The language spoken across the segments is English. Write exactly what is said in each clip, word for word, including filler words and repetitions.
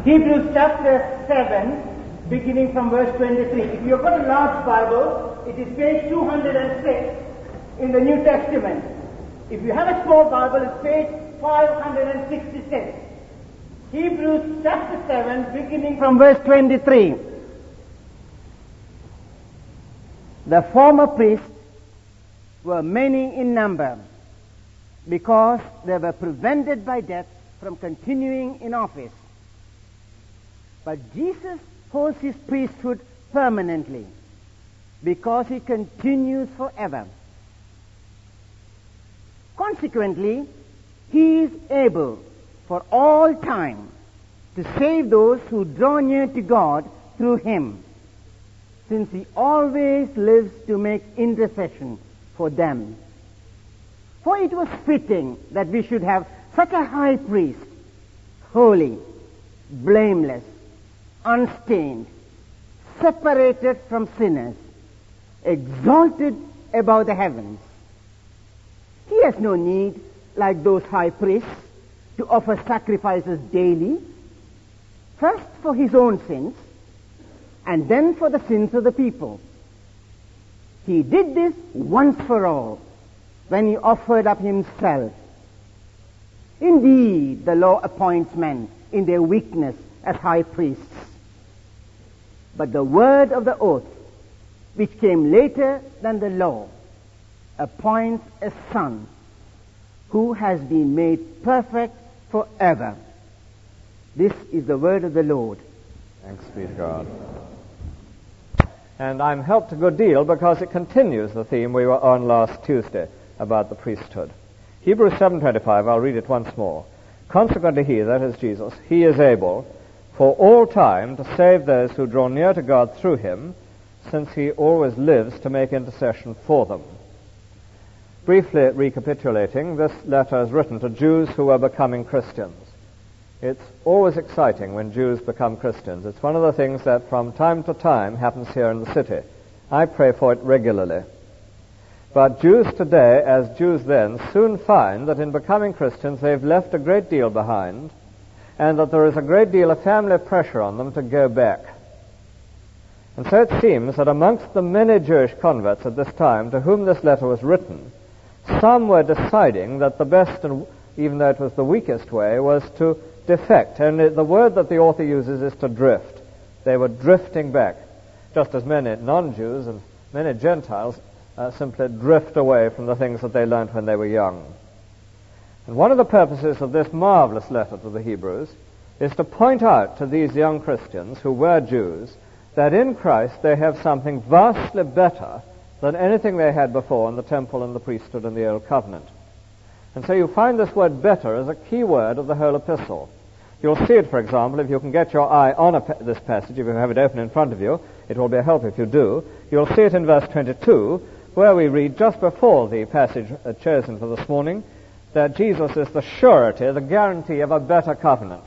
Hebrews chapter seven, beginning from verse twenty-three. If you've got a large Bible, it is page two hundred six in the New Testament. If you have a small Bible, it's page five hundred sixty-six. Hebrews chapter seven, beginning from verse twenty-three. The former priests were many in number because they were prevented by death from continuing in office. But Jesus holds his priesthood permanently because he continues forever. Consequently, he is able for all time to save those who draw near to God through him, since he always lives to make intercession for them. For it was fitting that we should have such a high priest, holy, blameless, unstained, separated from sinners, exalted above the heavens. He has no need, like those high priests, to offer sacrifices daily, first for his own sins, and then for the sins of the people. He did this once for all, when he offered up himself. Indeed, the law appoints men in their weakness as high priests. But the word of the oath, which came later than the law, appoints a son who has been made perfect forever. This is the word of the Lord. Thanks be to God. And I'm helped a good deal because it continues the theme we were on last Tuesday about the priesthood. Hebrews seven twenty-five, I'll read it once more. Consequently he, that is Jesus, he is able for all time to save those who draw near to God through him, since he always lives to make intercession for them. Briefly recapitulating, this letter is written to Jews who are becoming Christians. It's always exciting when Jews become Christians. It's one of the things that from time to time happens here in the city. I pray for it regularly. But Jews today, as Jews then, soon find that in becoming Christians they've left a great deal behind, and that there is a great deal of family pressure on them to go back. And so it seems that amongst the many Jewish converts at this time to whom this letter was written, some were deciding that the best, and even though it was the weakest way, was to defect. And the word that the author uses is to drift. They were drifting back, just as many non-Jews and many Gentiles uh, simply drift away from the things that they learned when they were young. And one of the purposes of this marvelous letter to the Hebrews is to point out to these young Christians who were Jews that in Christ they have something vastly better than anything they had before in the temple and the priesthood and the Old Covenant. And so you find this word better as a key word of the whole epistle. You'll see it, for example, if you can get your eye on a pa- this passage, if you have it open in front of you. It will be a help if you do. You'll see it in verse twenty-two, where we read just before the passage uh, chosen for this morning, that Jesus is the surety, the guarantee of a better covenant.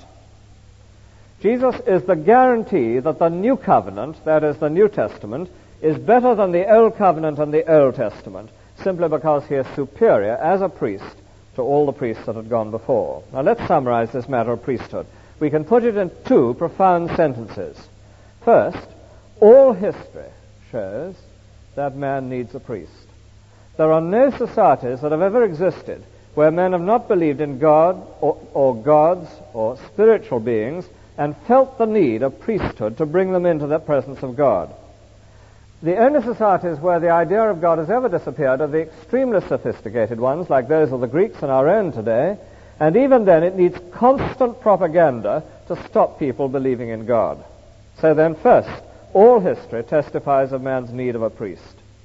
Jesus is the guarantee that the new covenant, that is the New Testament, is better than the Old Covenant and the Old Testament, simply because he is superior as a priest to all the priests that had gone before. Now let's summarize this matter of priesthood. We can put it in two profound sentences. First, all history shows that man needs a priest. There are no societies that have ever existed where men have not believed in God or, or gods or spiritual beings and felt the need of priesthood to bring them into the presence of God. The only societies where the idea of God has ever disappeared are the extremely sophisticated ones, like those of the Greeks and our own today, and even then it needs constant propaganda to stop people believing in God. So then, first, all history testifies of man's need of a priest.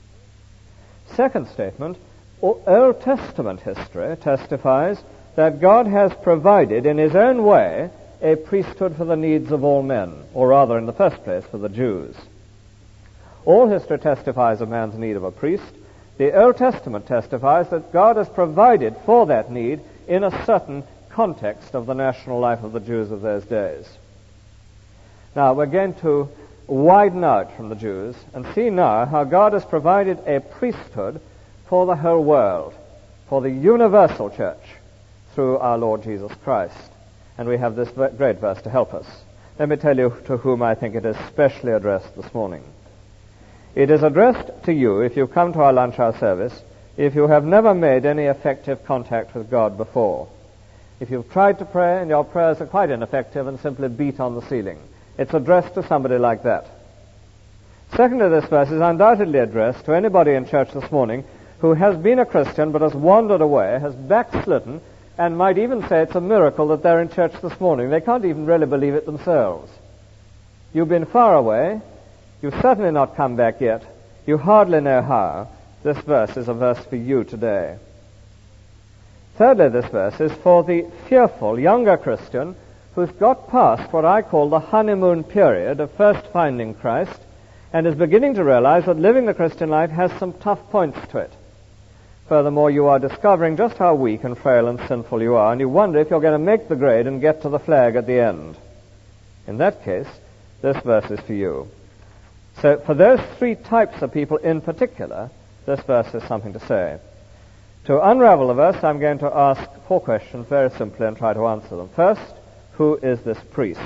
Second statement, Old Testament history testifies that God has provided in his own way a priesthood for the needs of all men, or rather, in the first place, for the Jews. All history testifies of man's need of a priest. The Old Testament testifies that God has provided for that need in a certain context of the national life of the Jews of those days. Now, we're going to widen out from the Jews and see now how God has provided a priesthood for the whole world, for the universal church, through our Lord Jesus Christ. And we have this great verse to help us. let me tell you to whom I think it is specially addressed this morning. It is addressed to you if you come to our lunch hour service, if you have never made any effective contact with God before. If you've tried to pray and your prayers are quite ineffective and simply beat on the ceiling. It's addressed to somebody like that. Secondly, this verse is undoubtedly addressed to anybody in church this morning who has been a Christian but has wandered away, has backslidden, and might even say it's a miracle that they're in church this morning. They can't even really believe it themselves. You've been far away. You've certainly not come back yet. You hardly know how. This verse is a verse for you today. Thirdly, this verse is for the fearful younger Christian who's got past what I call the honeymoon period of first finding Christ and is beginning to realize that living the Christian life has some tough points to it. Furthermore, you are discovering just how weak and frail and sinful you are, and you wonder if you're going to make the grade and get to the flag at the end. In that case, this verse is for you. So for those three types of people in particular, this verse has something to say. To unravel the verse, I'm going to ask four questions very simply and try to answer them. First, who is this priest?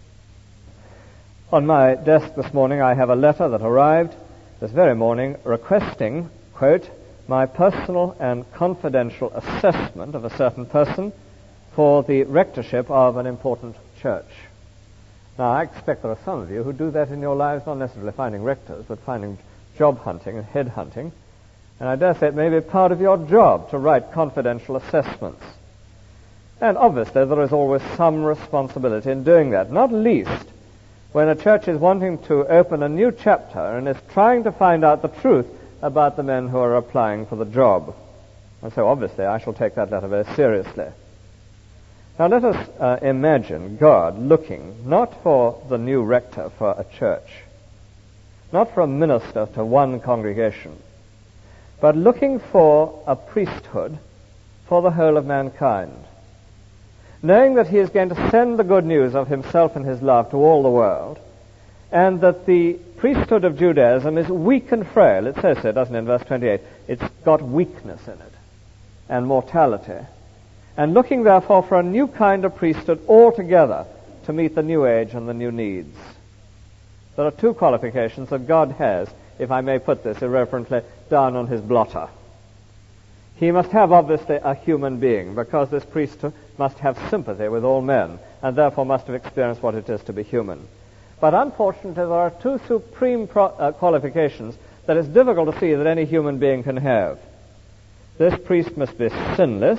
On my desk this morning, I have a letter that arrived this very morning requesting, quote, my personal and confidential assessment of a certain person for the rectorship of an important church. Now, I expect there are some of you who do that in your lives, not necessarily finding rectors, but finding job hunting and head hunting. And I dare say it may be part of your job to write confidential assessments. And obviously there is always some responsibility in doing that, not least when a church is wanting to open a new chapter and is trying to find out the truth about the men who are applying for the job. And so obviously I shall take that letter very seriously. Now let us uh, imagine God looking not for the new rector for a church, not for a minister to one congregation, but looking for a priesthood for the whole of mankind, knowing that he is going to send the good news of himself and his love to all the world, and that the priesthood of Judaism is weak and frail. It says so, doesn't it, in verse twenty-eight? It's got weakness in it and mortality. And looking, therefore, for a new kind of priesthood altogether to meet the new age and the new needs. There are two qualifications that God has, if I may put this irreverently, down on his blotter. He must have, obviously, a human being, because this priesthood must have sympathy with all men, and therefore must have experienced what it is to be human. But unfortunately, there are two supreme pro- uh, qualifications that it's difficult to see that any human being can have. This priest must be sinless,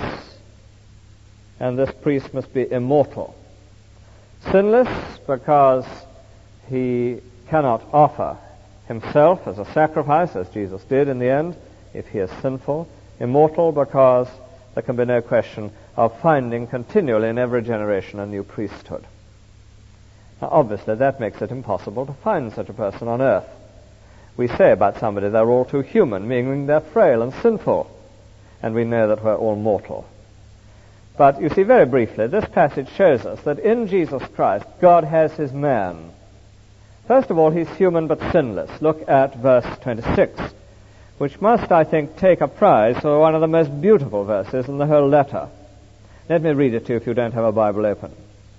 and this priest must be immortal. Sinless because he cannot offer himself as a sacrifice, as Jesus did in the end, if he is sinful. Immortal because there can be no question of finding continually in every generation a new priesthood. Now, obviously, that makes it impossible to find such a person on earth. We say about somebody they're all too human, meaning they're frail and sinful, and we know that we're all mortal. But you see, very briefly, this passage shows us that in Jesus Christ, God has his man. First of all, he's human but sinless. Look at verse twenty-six, which must, I think, take a prize for one of the most beautiful verses in the whole letter. Let me read it to you if you don't have a Bible open.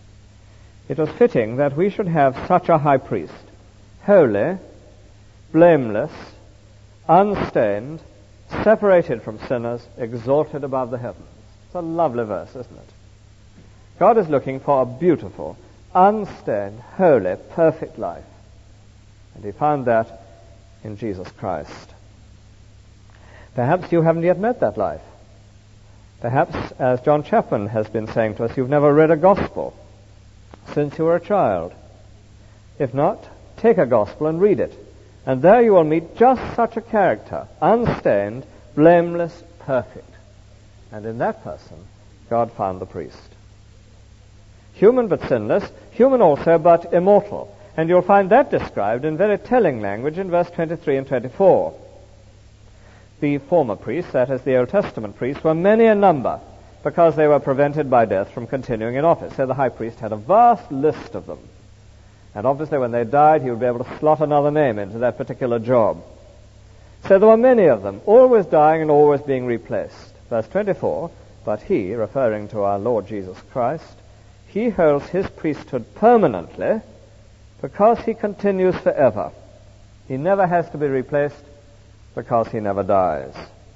It was fitting that we should have such a high priest, holy, blameless, unstained, separated from sinners, exalted above the heavens. It's a lovely verse, isn't it? God is looking for a beautiful, unstained, holy, perfect life. And he found that in Jesus Christ. Perhaps you haven't yet met that life. Perhaps, as John Chapman has been saying to us, you've never read a gospel since you were a child. If not, take a gospel and read it. And there you will meet just such a character, unstained, blameless, perfect. And in that person, God found the priest. Human but sinless, human also but immortal. And you'll find that described in very telling language in verse twenty-three and twenty-four. The former priests, that is the Old Testament priests, were many in number because they were prevented by death from continuing in office. So the high priest had a vast list of them. And obviously when they died, he would be able to slot another name into that particular job. So there were many of them, always dying and always being replaced. Verse twenty-four, but he, referring to our Lord Jesus Christ, he he holds his priesthood permanently because he continues forever. He never has to be replaced because he never dies.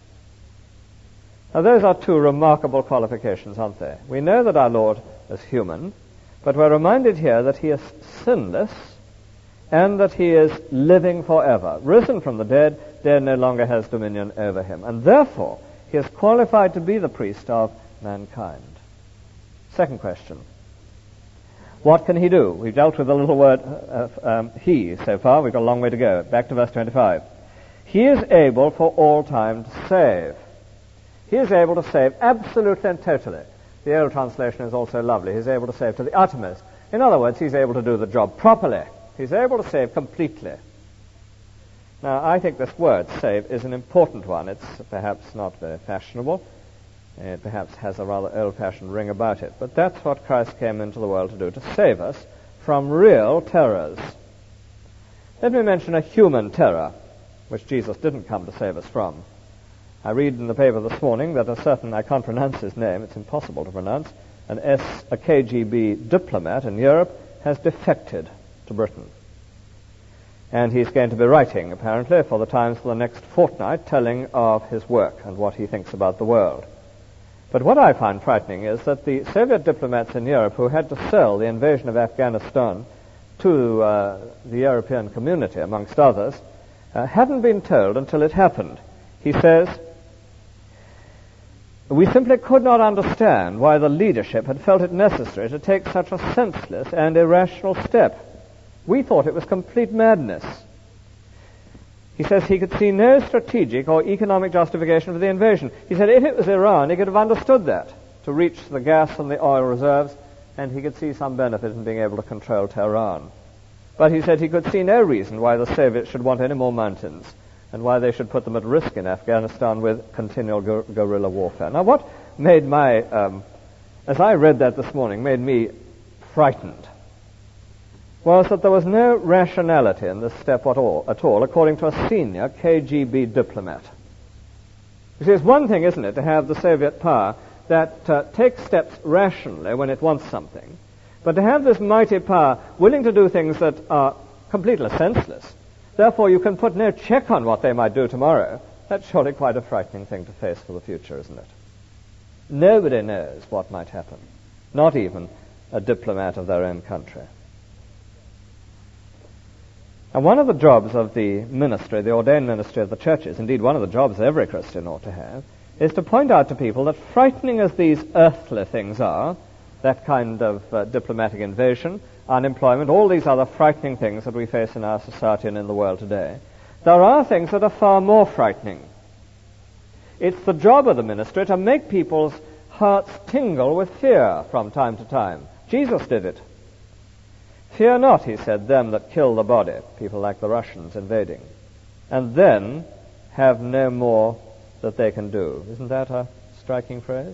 Now those are two remarkable qualifications, aren't they? We know that our Lord is human, but we're reminded here that he is sinless and that he is living forever. Risen from the dead, death no longer has dominion over him. And therefore, he is qualified to be the priest of mankind. Second question. What can he do? We've dealt with the little word uh, um, he so far. We've got a long way to go. Back to verse twenty-five. He is able for all time to save. He is able to save absolutely and totally. The old translation is also lovely. He's able to save to the uttermost. In other words, he's able to do the job properly. He's able to save completely. Now, I think this word, save, is an important one. It's perhaps not very fashionable. It perhaps has a rather old-fashioned ring about it. But that's what Christ came into the world to do, to save us from real terrors. Let me mention a human terror, which Jesus didn't come to save us from. I read in the paper this morning that a certain, I can't pronounce his name, it's impossible to pronounce, an S, a K G B diplomat in Europe has defected to Britain. And he's going to be writing, apparently, for the Times for the next fortnight, telling of his work and what he thinks about the world. But what I find frightening is that the Soviet diplomats in Europe who had to sell the invasion of Afghanistan to uh, the European community, amongst others, uh, hadn't been told until it happened. He says, "We simply could not understand why the leadership had felt it necessary to take such a senseless and irrational step. We thought it was complete madness." He says he could see no strategic or economic justification for the invasion. He said if it was Iran, he could have understood that, to reach the gas and the oil reserves, and he could see some benefit in being able to control Tehran. But he said he could see no reason why the Soviets should want any more mountains, and why they should put them at risk in Afghanistan with continual gu- guerrilla warfare. Now what made my, um, as I read that this morning, made me frightened, was that there was no rationality in this step at all, at all, according to a senior K G B diplomat. You see, it's one thing, isn't it, to have the Soviet power that uh, takes steps rationally when it wants something, but to have this mighty power willing to do things that are completely senseless, therefore you can put no check on what they might do tomorrow, that's surely quite a frightening thing to face for the future, isn't it? Nobody knows what might happen, not even a diplomat of their own country. And one of the jobs of the ministry, the ordained ministry of the churches, indeed one of the jobs every Christian ought to have, is to point out to people that frightening as these earthly things are, that kind of uh, diplomatic invasion, unemployment, all these other frightening things that we face in our society and in the world today, there are things that are far more frightening. It's the job of the ministry to make people's hearts tingle with fear from time to time. Jesus did it. "Fear not," he said, "them that kill the body," people like the Russians invading, "and then have no more that they can do." Isn't that a striking phrase?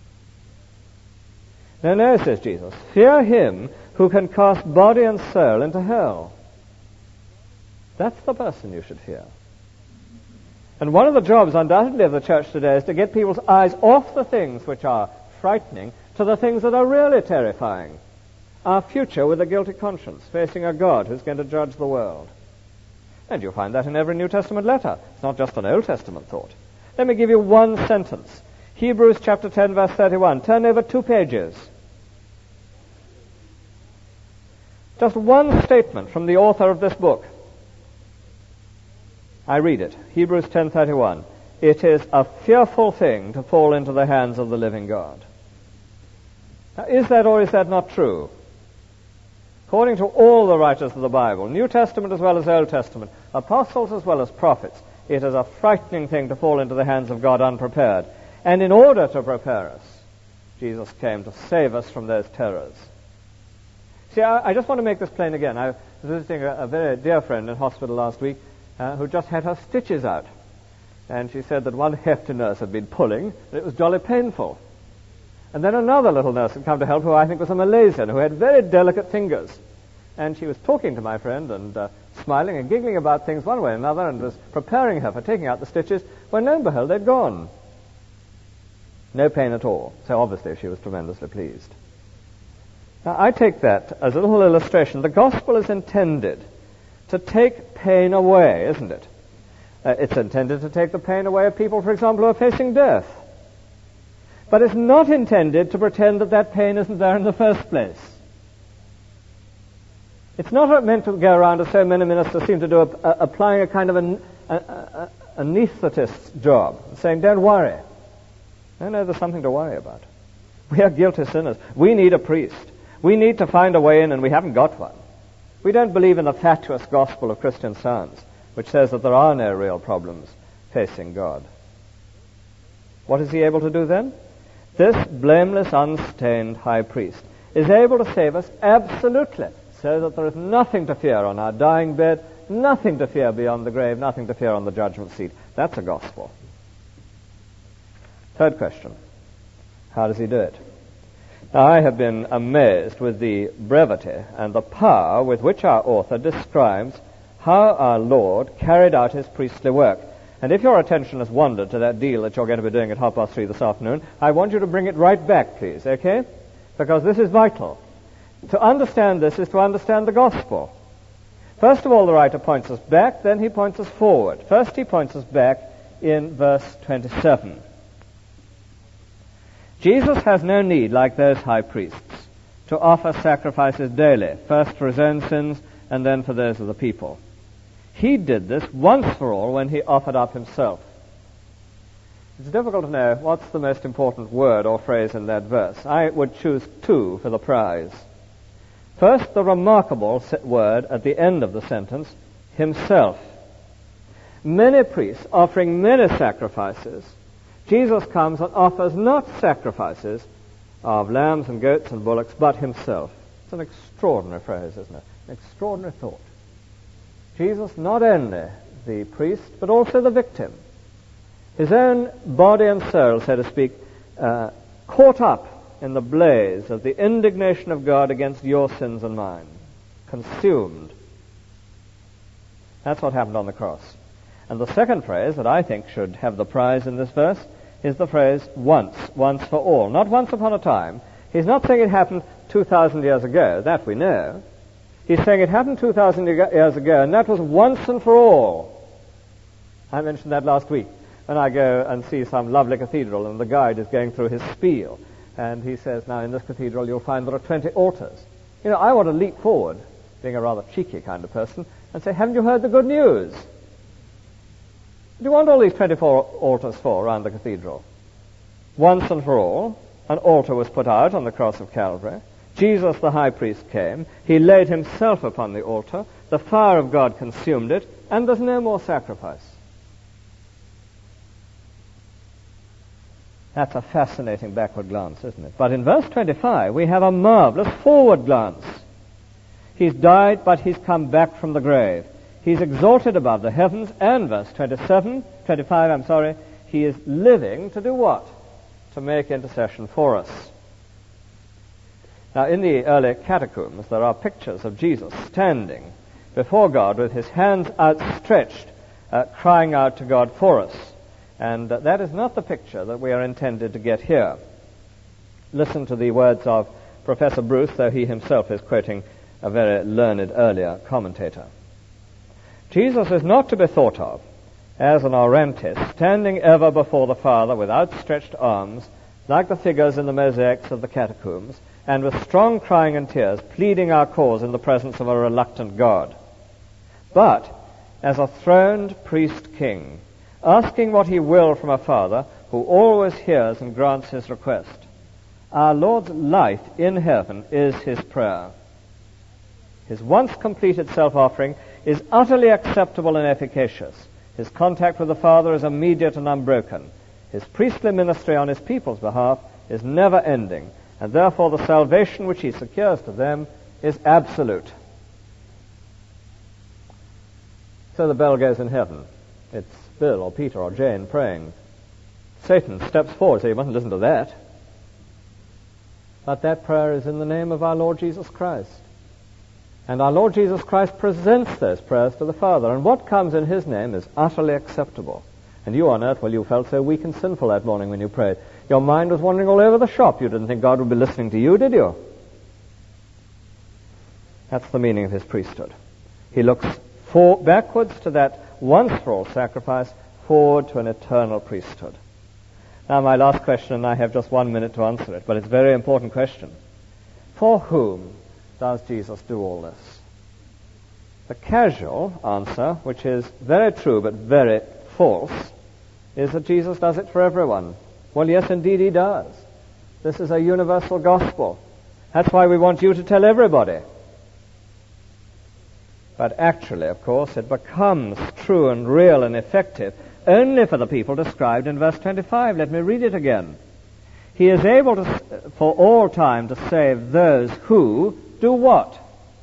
"No, no," says Jesus, "fear him who can cast body and soul into hell." That's the person you should fear. And one of the jobs, undoubtedly, of the church today is to get people's eyes off the things which are frightening to the things that are really terrifying. Our future with a guilty conscience, facing a God who's going to judge the world. And you'll find that in every New Testament letter. It's not just an Old Testament thought. Let me give you one sentence. Hebrews chapter ten, verse thirty-one. Turn over two pages. Just one statement from the author of this book. I read it. Hebrews ten thirty-one. "It is a fearful thing to fall into the hands of the living God." Now, is that or is that not true? According to all the writers of the Bible, New Testament as well as Old Testament, apostles as well as prophets, it is a frightening thing to fall into the hands of God unprepared. And in order to prepare us, Jesus came to save us from those terrors. See, I, I just want to make this plain again. I was visiting a, a very dear friend in hospital last week uh, who just had her stitches out. And she said that one hefty nurse had been pulling, and it was jolly painful. And then another little nurse had come to help, who I think was a Malaysian, who had very delicate fingers. And she was talking to my friend and uh, smiling and giggling about things one way or another, and was preparing her for taking out the stitches, when lo and behold, they'd gone. No pain at all. So obviously she was tremendously pleased. Now, I take that as a little illustration. The gospel is intended to take pain away, isn't it? Uh, it's intended to take the pain away of people, for example, who are facing death. But it's not intended to pretend that that pain isn't there in the first place. It's not meant to go around, as so many ministers seem to do, uh, applying a kind of an, a, a, a anesthetist's job, saying, don't worry. No, no, there's something to worry about. We are guilty sinners. We need a priest. We need to find a way in, and we haven't got one. We don't believe in the fatuous gospel of Christian Science, which says that there are no real problems facing God. What is he able to do then? This blameless, unstained high priest is able to save us absolutely, so that there is nothing to fear on our dying bed, nothing to fear beyond the grave, nothing to fear on the judgment seat. That's a gospel. Third question. How does he do it? Now, I have been amazed with the brevity and the power with which our author describes how our Lord carried out his priestly work. And if your attention has wandered to that deal that you're going to be doing at half past three this afternoon, I want you to bring it right back, please, okay? Because this is vital. To understand this is to understand the gospel. First of all, the writer points us back, then he points us forward. First, he points us back in verse twenty-seven. Jesus has no need, like those high priests, to offer sacrifices daily, first for his own sins and then for those of the people. He did this once for all when he offered up himself. It's difficult to know what's the most important word or phrase in that verse. I would choose two for the prize. First, the remarkable word at the end of the sentence, himself. Many priests offering many sacrifices, Jesus comes and offers not sacrifices of lambs and goats and bullocks, but himself. It's an extraordinary phrase, isn't it? An extraordinary thought. Jesus, not only the priest, but also the victim. His own body and soul, so to speak, uh, caught up in the blaze of the indignation of God against your sins and mine. Consumed. That's what happened on the cross. And the second phrase that I think should have the prize in this verse is the phrase once, once for all. Not once upon a time. He's not saying it happened two thousand years ago. That we know. He's saying it happened two thousand years ago, and that was once and for all. I mentioned that last week when I go and see some lovely cathedral, and the guide is going through his spiel, and he says, now in this cathedral you'll find there are twenty altars. You know, I want to leap forward, being a rather cheeky kind of person, and say, haven't you heard the good news? What do you want all these twenty-four altars for around the cathedral? Once and for all, an altar was put out on the cross of Calvary. Jesus, the high priest, came. He laid himself upon the altar. The fire of God consumed it, and there's no more sacrifice. That's a fascinating backward glance, isn't it? But in verse twenty-five, we have a marvelous forward glance. He's died, but he's come back from the grave. He's exalted above the heavens, and verse twenty-seven, twenty-five, I'm sorry, he is living to do what? To make intercession for us. Now, in the early catacombs, there are pictures of Jesus standing before God with his hands outstretched, uh, crying out to God for us. And uh, that is not the picture that we are intended to get here. Listen to the words of Professor Bruce, though he himself is quoting a very learned earlier commentator. Jesus is not to be thought of as an Orontes, standing ever before the Father with outstretched arms, like the figures in the mosaics of the catacombs, and with strong crying and tears, pleading our cause in the presence of a reluctant God. But as a throned priest-king, asking what he will from a Father who always hears and grants his request. Our Lord's life in heaven is his prayer. His once completed self-offering is utterly acceptable and efficacious. His contact with the Father is immediate and unbroken. His priestly ministry on his people's behalf is never ending, and therefore the salvation which he secures to them is absolute. So the bell goes in heaven. It's Bill or Peter or Jane praying. Satan steps forward, so you mustn't listen to that. But that prayer is in the name of our Lord Jesus Christ. And our Lord Jesus Christ presents those prayers to the Father, and what comes in his name is utterly acceptable. And you on earth, well, you felt so weak and sinful that morning when you prayed. Your mind was wandering all over the shop. You didn't think God would be listening to you, did you? That's the meaning of his priesthood. He looks for, backwards to that once-for-all sacrifice, forward to an eternal priesthood. Now, my last question, and I have just one minute to answer it, but it's a very important question. For whom does Jesus do all this? The casual answer, which is very true but very false, is that Jesus does it for everyone. Well, yes, indeed he does. This is a universal gospel. That's why we want you to tell everybody. But actually, of course, it becomes true and real and effective only for the people described in verse twenty-five. Let me read it again. He is able to, for all time to save those who do what?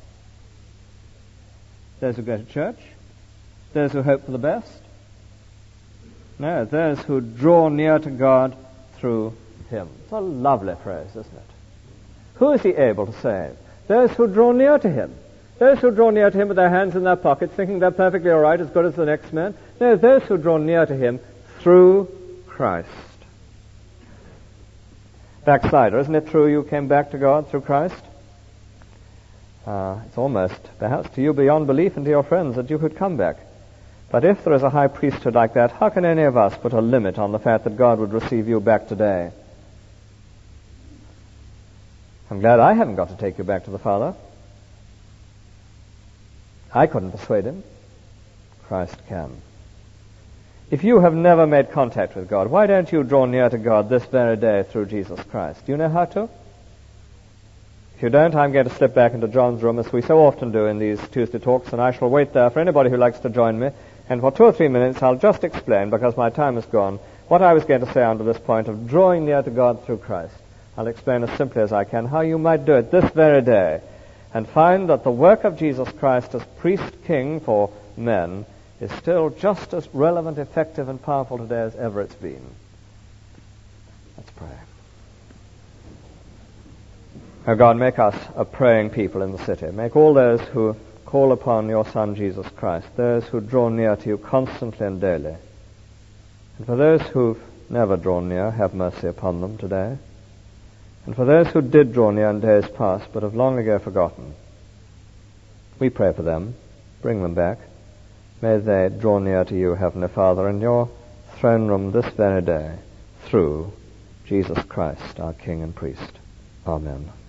Those who go to church? Those who hope for the best? No, those who draw near to God through him. It's a lovely phrase, isn't it? Who is he able to save? Those who draw near to him. Those who draw near to him with their hands in their pockets, thinking they're perfectly all right, as good as the next man. No, those who draw near to him through Christ. Backslider, isn't it true you came back to God through Christ? Uh, it's almost, perhaps, to you beyond belief and to your friends that you could come back. But if there is a high priesthood like that, how can any of us put a limit on the fact that God would receive you back today? I'm glad I haven't got to take you back to the Father. I couldn't persuade him. Christ can. If you have never made contact with God, why don't you draw near to God this very day through Jesus Christ? Do you know how to? If you don't, I'm going to slip back into John's room, as we so often do in these Tuesday talks, and I shall wait there for anybody who likes to join me. And for two or three minutes, I'll just explain, because my time is gone, what I was going to say under this point of drawing near to God through Christ. I'll explain as simply as I can how you might do it this very day, and find that the work of Jesus Christ as priest-king for men is still just as relevant, effective, and powerful today as ever it's been. Let's pray. Oh God, make us a praying people in the city. Make all those who call upon your Son, Jesus Christ, those who draw near to you constantly and daily. And for those who've never drawn near, have mercy upon them today. And for those who did draw near in days past, but have long ago forgotten, we pray for them. Bring them back. May they draw near to you, Heavenly Father, in your throne room this very day, through Jesus Christ, our King and Priest. Amen.